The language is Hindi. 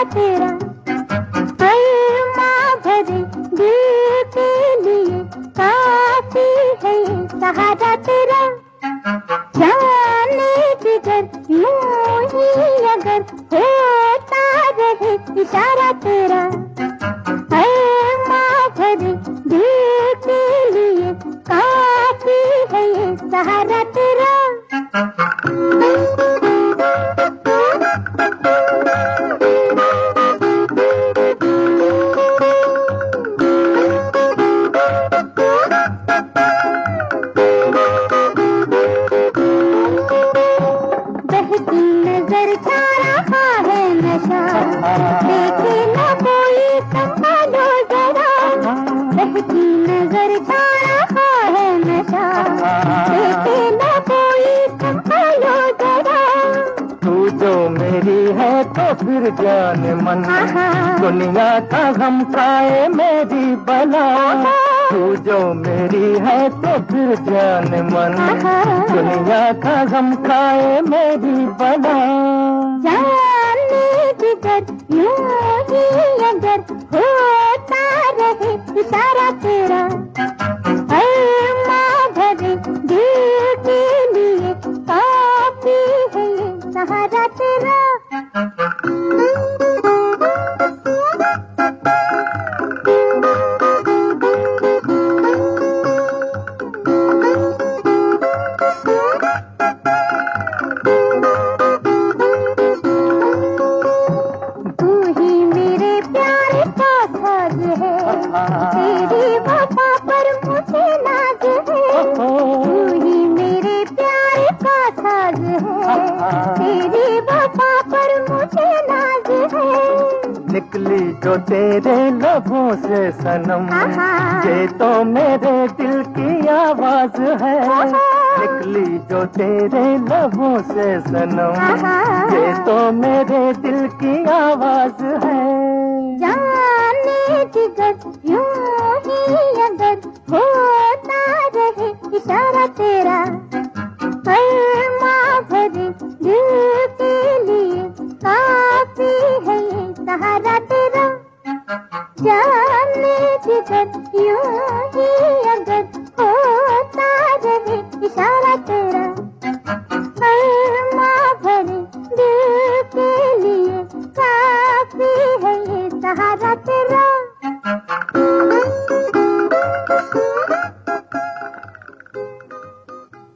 तेरा, माँ भरे दिल के लिए काफी है ये सहारा तेरा। जाने जिगर यूं ही अगर होता रहे इशारा तेरा, माँ भरे दिल के लिए काफी है ये सहारा तेरा। बहती नजर छा रहा है नशा, देखे न कोई संभालो जरा। बहती नजर छा रहा है नशा, देखे न कोई संभालो जरा। तू जो मेरी है तो फिर जान मन, दुनिया का गम खाए मेरी बला। तू जो मेरी है तो फिर जान मन, दुनिया का गम खाए मेरी बला। जाने जिगर यूं ही अगर होता रहे इशारा तेरा, माँ भरे दिल के लिए काफी है ये सहारा तेरा। तेरी वफा पर मुझे नाज है, तू ही मेरे प्यार का साज है। तेरी वफा पर मुझे नाज है। निकली जो तेरे लबों से सनम, ये तो मेरे दिल की आवाज है। निकली जो तेरे लबों से सनम, ये तो मेरे दिल की आवाज है। जाने जिगर यूं ही अगर होता रहे इशारा तेरा, माँ भरे दिल के लिए काफी है ये सहारा तेरा। जाने जिगर यूं ही अगर होता रहे इशारा तेरा, माँ भरे दिल के लिए काफी है ये सहारा तेरा।